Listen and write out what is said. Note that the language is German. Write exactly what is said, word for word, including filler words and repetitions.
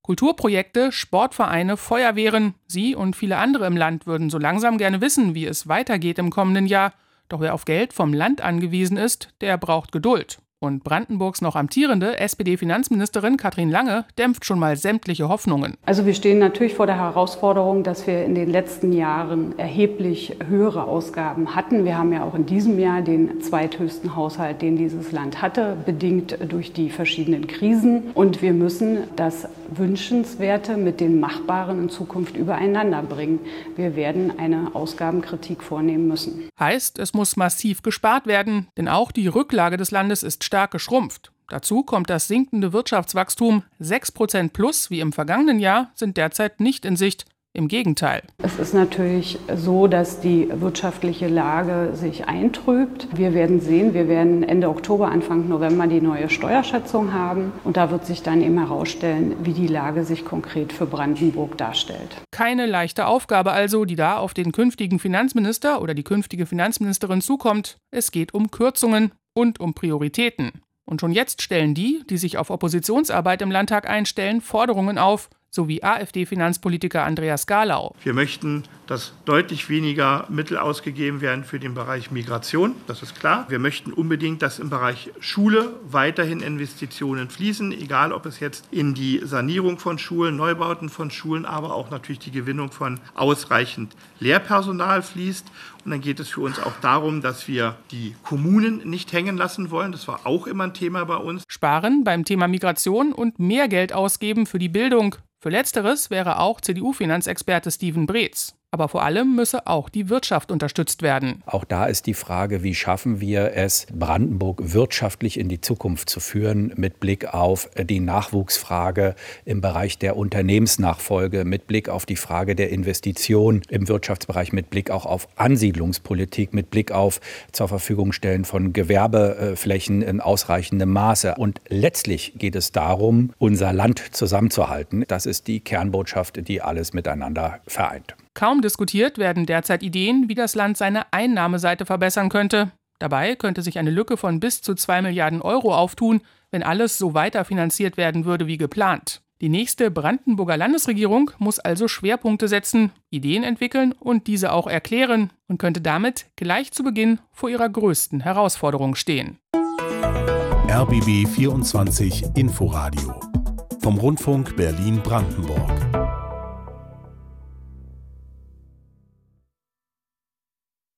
Kulturprojekte, Sportvereine, Feuerwehren, Sie und viele andere im Land würden so langsam gerne wissen, wie es weitergeht im kommenden Jahr. Doch wer auf Geld vom Land angewiesen ist, der braucht Geduld. Und Brandenburgs noch amtierende S P D-Finanzministerin Kathrin Lange dämpft schon mal sämtliche Hoffnungen. Also wir stehen natürlich vor der Herausforderung, dass wir in den letzten Jahren erheblich höhere Ausgaben hatten. Wir haben ja auch in diesem Jahr den zweithöchsten Haushalt, den dieses Land hatte, bedingt durch die verschiedenen Krisen. Und wir müssen das Wünschenswerte mit dem Machbaren in Zukunft übereinander bringen. Wir werden eine Ausgabenkritik vornehmen müssen. Heißt, es muss massiv gespart werden, denn auch die Rücklage des Landes ist stark geschrumpft. Dazu kommt das sinkende Wirtschaftswachstum. sechs Prozent plus wie im vergangenen Jahr sind derzeit nicht in Sicht. Im Gegenteil. Es ist natürlich so, dass die wirtschaftliche Lage sich eintrübt. Wir werden sehen, wir werden Ende Oktober, Anfang November die neue Steuerschätzung haben. Und da wird sich dann eben herausstellen, wie die Lage sich konkret für Brandenburg darstellt. Keine leichte Aufgabe also, die da auf den künftigen Finanzminister oder die künftige Finanzministerin zukommt. Es geht um Kürzungen und um Prioritäten. Und schon jetzt stellen die, die sich auf Oppositionsarbeit im Landtag einstellen, Forderungen auf, so wie AfD-Finanzpolitiker Andreas Garlau. Wir möchten, dass deutlich weniger Mittel ausgegeben werden für den Bereich Migration, das ist klar. Wir möchten unbedingt, dass im Bereich Schule weiterhin Investitionen fließen, egal ob es jetzt in die Sanierung von Schulen, Neubauten von Schulen, aber auch natürlich die Gewinnung von ausreichend Lehrpersonal fließt. Und dann geht es für uns auch darum, dass wir die Kommunen nicht hängen lassen wollen. Das war auch immer ein Thema bei uns. Sparen beim Thema Migration und mehr Geld ausgeben für die Bildung. Für Letzteres wäre auch C D U-Finanzexperte Steven Breetz. Aber vor allem müsse auch die Wirtschaft unterstützt werden. Auch da ist die Frage, wie schaffen wir es, Brandenburg wirtschaftlich in die Zukunft zu führen, mit Blick auf die Nachwuchsfrage im Bereich der Unternehmensnachfolge, mit Blick auf die Frage der Investition im Wirtschaftsbereich, mit Blick auch auf Ansiedlungspolitik, mit Blick auf zur Verfügung stellen von Gewerbeflächen in ausreichendem Maße. Und letztlich geht es darum, unser Land zusammenzuhalten. Das ist die Kernbotschaft, die alles miteinander vereint. Kaum diskutiert werden derzeit Ideen, wie das Land seine Einnahmeseite verbessern könnte. Dabei könnte sich eine Lücke von bis zu zwei Milliarden Euro auftun, wenn alles so weiterfinanziert werden würde wie geplant. Die nächste Brandenburger Landesregierung muss also Schwerpunkte setzen, Ideen entwickeln und diese auch erklären und könnte damit gleich zu Beginn vor ihrer größten Herausforderung stehen. R B B vierundzwanzig Inforadio vom Rundfunk Berlin-Brandenburg.